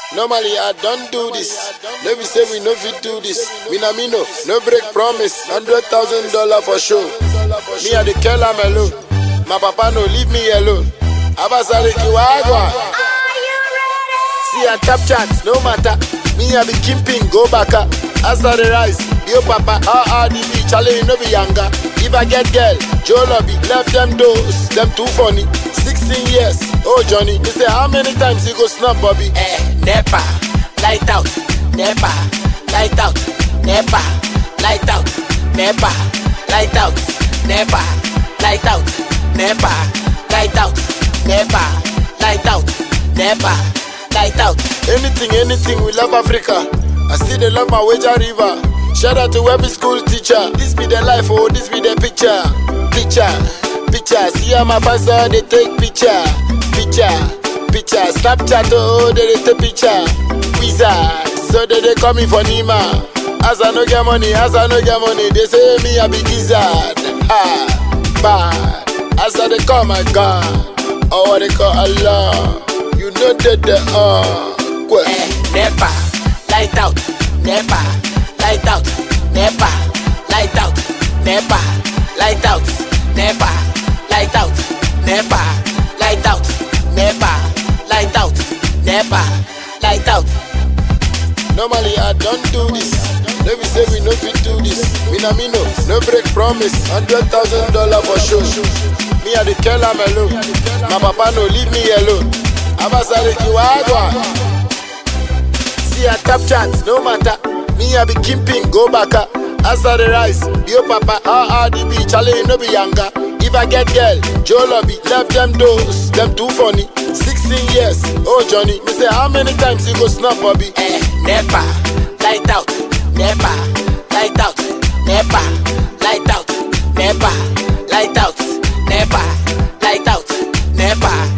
Normally I don't do this. No be say we no fit do this. Me na me no break promise. $100,000 for sure. Me I dey tell am alone. My papa no leave me alone. Abasale kiwagwa. See I tap chat, no matter. Me I be kimping, go back up. As I the rise, yo papa, RRDB, challenge no be younger. If I get girl, Joe Lobby, left them doors, them too funny. 16 years, oh Johnny, me say how many times you go snap Bobby? Nepa, light out, Nepa, light out, Nepa, light out, Nepa, light out, Nepa, light out, Nepa, light out, Nepa, light out, Nepa, light out. Anything, we love Africa. I still they love my Wager River. Shout out to every school teacher. This be the life, oh, this be the picture. See how my fans are, they take picture. Snapchat, oh, they take picture. Wizard, so they call me for Nima. As I no get money, they say me a big gizzard. Bad. As I they call my God, or what they call Allah. You know that Nepa, light out, Nepa, light out, Nepa, light out, Nepa, light out, Nepa, light out, Nepa, light out, Nepa, light out, Nepa, light out. Normally I don't do this. No be say we no fit do this. Me na me no break promise. $100,000 for sure. Me I dey tell am alone. My papa no leave me alone. Abasale kiwagwa. See I tap chat, no matter. Me I be kimping, go back up. As I the rise, yo papa, RRDB, challenge no be younger. If I get girl, Joe Lobby, left them doors, them too funny. 16 years, oh Johnny, me say how many times you go snap Bobby? Nepa, light out, Nepa, light out, Nepa, light out, Nepa, light out, Nepa, light out, Nepa.